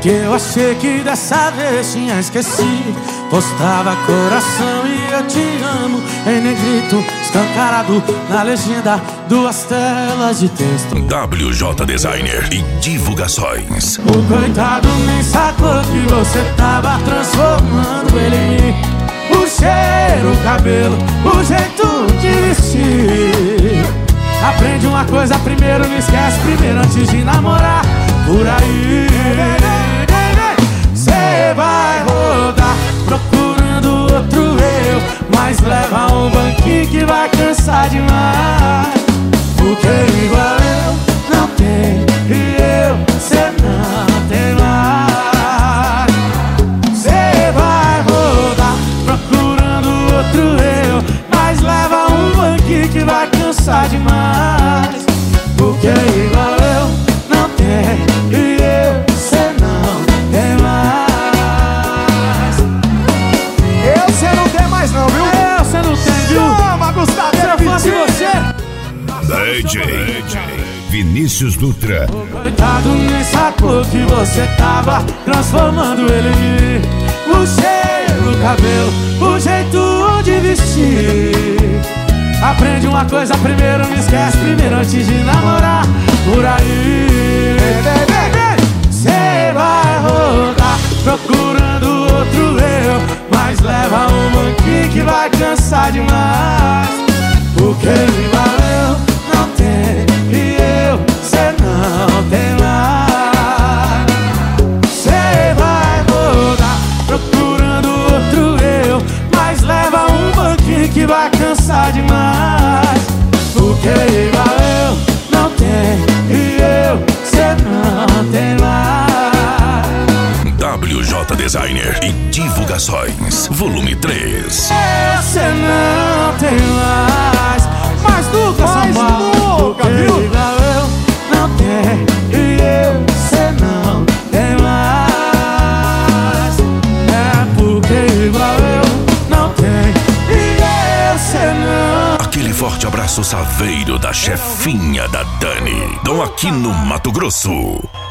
Que eu achei que dessa vez tinha esquecido. Postava coração e eu te amo em negrito, escancarado na legenda, 2 telas de texto. WJ Designer e divulgações. O coitado nem sacou que você tava transformando ele em mim. O cheiro, o cabelo, o jeito de vestir. Aprende uma coisa primeiro, não esquece primeiro antes de namorar. Por aí cê vai rodar procurando outro eu, mas leva um banquinho que vai cansar demais. Porque igual eu não tem e cê não tem mais. Cê vai rodar procurando outro eu, mas leva um banquinho que vai cansar demais. Porque igual eu não tem e cê não tem mais. Cê não tem mais não, viu? Cê não tem, viu? Chama, Gustavo, Se eu fosse você, DJ Vinícius Dutra. coitado nem sacou que você tava transformando ele em mim. O cheiro, o cabelo, o jeito de vestir. Aprende uma coisa primeiro, não esquece primeiro antes de namorar. Por aí cê vai rodar procurando outro eu, mas leva um banquinho que vai cansar demais. Porque igual eu não tem e cê não tem mais. Cê vai rodar procurando outro eu, mas leva um banquinho que vai cansar demais. Porque igual eu não tem e cê não tem mais. WJ Designer e divulgações, volume 3. Cê não tem mais, mas nunca Mais nunca, viu? Igual eu não tem e cê não tem mais. É porque igual eu não tenho e cê não. Aquele forte abraço saveiro da chefinha da Dani. Dom aqui no Mato Grosso.